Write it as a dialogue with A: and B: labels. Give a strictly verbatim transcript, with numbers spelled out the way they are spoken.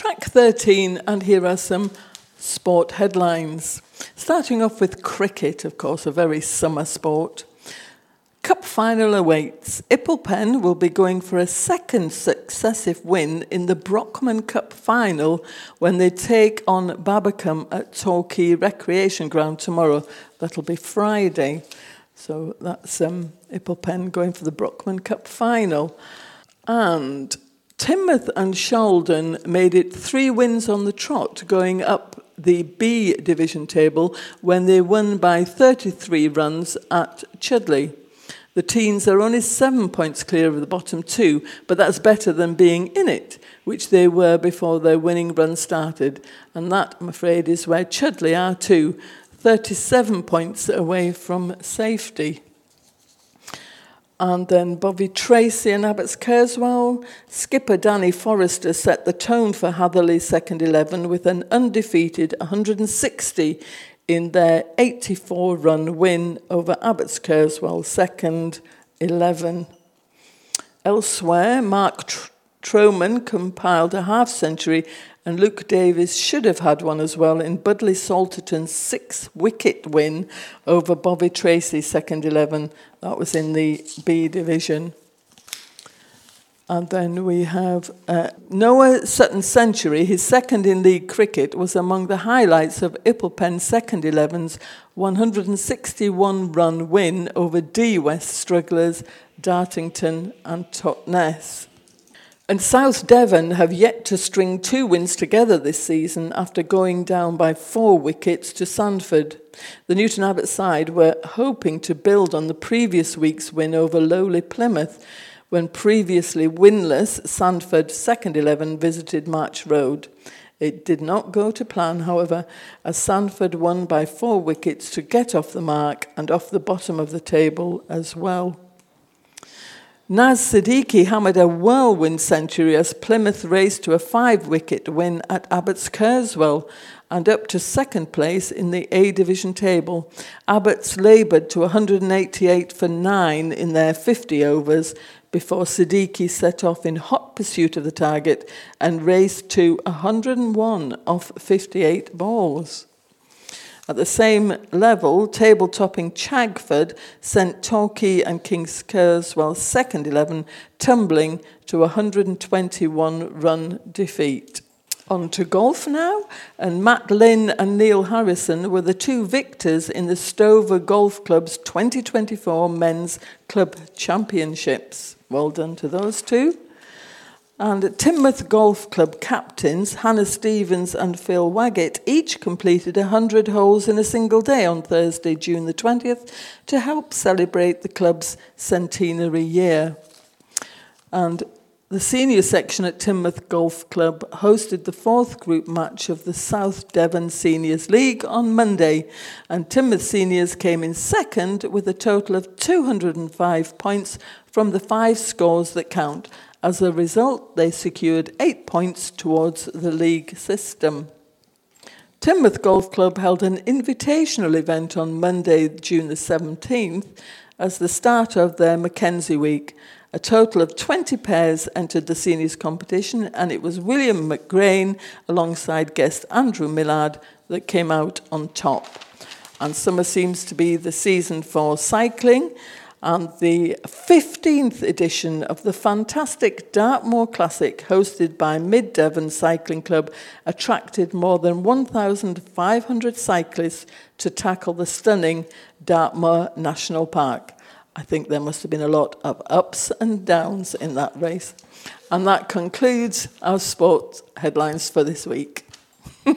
A: track thirteen, and here are some sport headlines. Starting off with cricket, of course, a very summer sport. Cup final awaits. Ipplepen will be going for a second successive win in the Brockman Cup final when they take on Babbacombe at Torquay Recreation Ground tomorrow. That'll be Friday. So that's um, Ipplepen going for the Brockman Cup final. And Teignmouth and Shaldon made it three wins on the trot going up the B division table when they won by thirty-three runs at Chudley. The Teens are only seven points clear of the bottom two, but that's better than being in it, which they were before their winning run started. And that, I'm afraid, is where Chudley are too, thirty-seven points away from safety. And then Bovey Tracy and Abbots Kerswell. Skipper Danny Forrester set the tone for Hatherley's second eleven with an undefeated one hundred sixty in their eighty-four run win over Abbots Kerswell's second eleven. Elsewhere, Mark Tr- Troman compiled a half-century, and Luke Davis should have had one as well in Budley Salterton's six-wicket win over Bovey Tracy's second eleven. That was in the B division. And then we have uh, Noah Sutton's century, his second in league cricket, was among the highlights of Ipplepen's second eleven's one hundred sixty-one run win over D West strugglers Dartington and Totnes. And South Devon have yet to string two wins together this season after going down by four wickets to Sandford. The Newton Abbot side were hoping to build on the previous week's win over lowly Plymouth, when previously winless Sandford second eleven visited March Road. It did not go to plan, however, as Sandford won by four wickets to get off the mark and off the bottom of the table as well. Naz Siddiqui hammered a whirlwind century as Plymouth raced to a five-wicket win at Abbots Kerswell and up to second place in the A division table. Abbots laboured to one hundred eighty-eight for nine in their fifty overs before Siddiqui set off in hot pursuit of the target and raced to one hundred one off fifty-eight balls. At the same level, table-topping Chagford sent Torquay and Kings Kerswell's second eleven tumbling to a one hundred twenty-one run defeat. On to golf now, and Matt Lynn and Neil Harrison were the two victors in the Stover Golf Club's twenty twenty-four Men's Club Championships. Well done to those two. And Teignmouth Golf Club captains Hannah Stevens and Phil Waggett each completed one hundred holes in a single day on Thursday, June the twentieth, to help celebrate the club's centenary year. And the senior section at Teignmouth Golf Club hosted the fourth group match of the South Devon Seniors League on Monday, and Teignmouth Seniors came in second with a total of two hundred five points from the five scores that count. As a result, they secured eight points towards the league system. Teignmouth Golf Club held an invitational event on Monday, June the seventeenth, as the start of their Mackenzie Week. A total of twenty pairs entered the seniors competition, and it was William McGrain alongside guest Andrew Millard that came out on top. And summer seems to be the season for cycling, and the fifteenth edition of the fantastic Dartmoor Classic, hosted by Mid Devon Cycling Club, attracted more than one thousand five hundred cyclists to tackle the stunning Dartmoor National Park. I think there must have been a lot of ups and downs in that race. And that concludes our sport headlines for this week.